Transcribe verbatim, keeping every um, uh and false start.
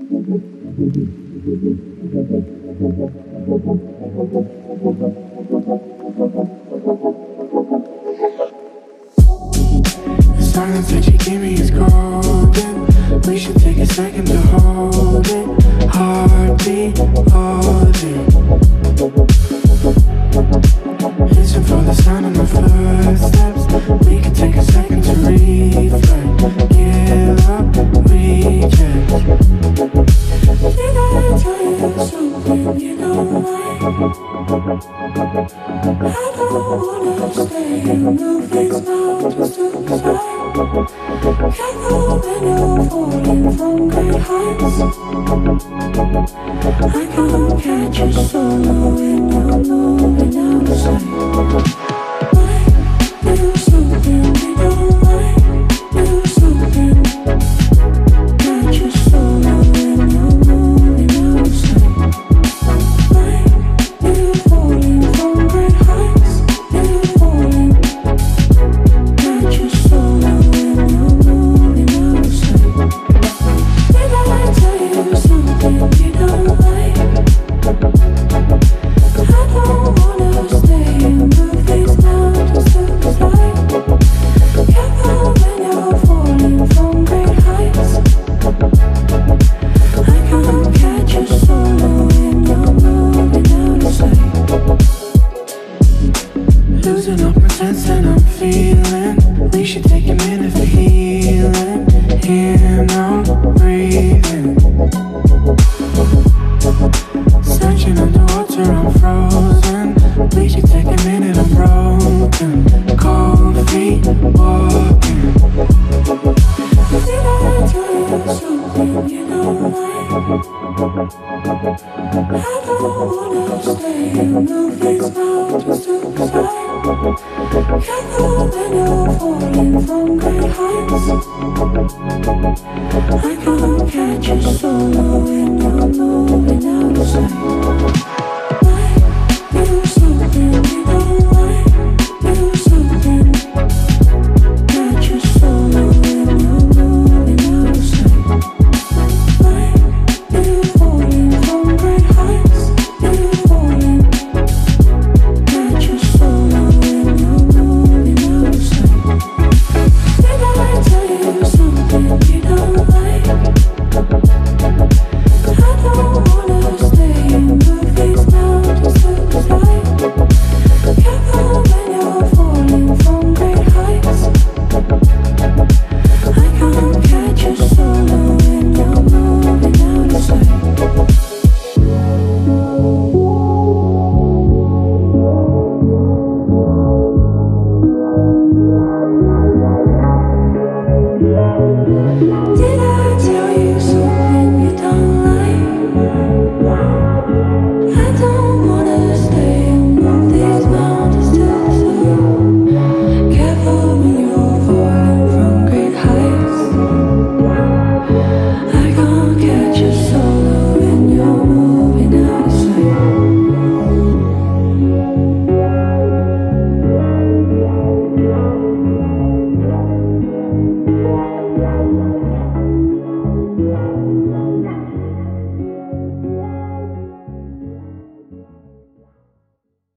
Silence that you give me is golden. We should take a second to hold it. Heartbeat, hold it. Listen for the sound of my footsteps. We could take a second to reflect. Give up, reject. Did I tell you something you don't like? I don't wanna stay in the face now, just to decide. Can't go when you're falling from great heights. I can't catch you solo when you're moving out of sight. Why do something we don't like? Do something. Catch you solo when you're moving out of sight. Why do you falling from great heights? Do you falling? Catch you solo when you're moving out of sight. Did I tell you something you don't like? I don't wanna stay in the face now, just to slide. Careful when you're falling from great heights. I can't catch you solo when you're moving out of sight. Losing all pretense and I'm feeling we should take a minute for healing. Here now, breathing. Searching underwater, I'm frozen. We should take a minute, I'm broken. Cold feet, walking. Did I tell you something you don't like? I don't wanna stay in the face now, just to decide. Careful when you're falling from great heights. I can't catch you solo when you're moving out of sight. Why do something you don't like? Do something. Catch you solo when you're moving out of sight. Why do you falling from great heights? Do you falling? Catch you solo when you're moving out of sight. Did I tell you something you don't like? I don't wanna stay in the face now, just to slide. Careful when you're falling from great heights. I can't catch you solo when you're moving out of sight. Did I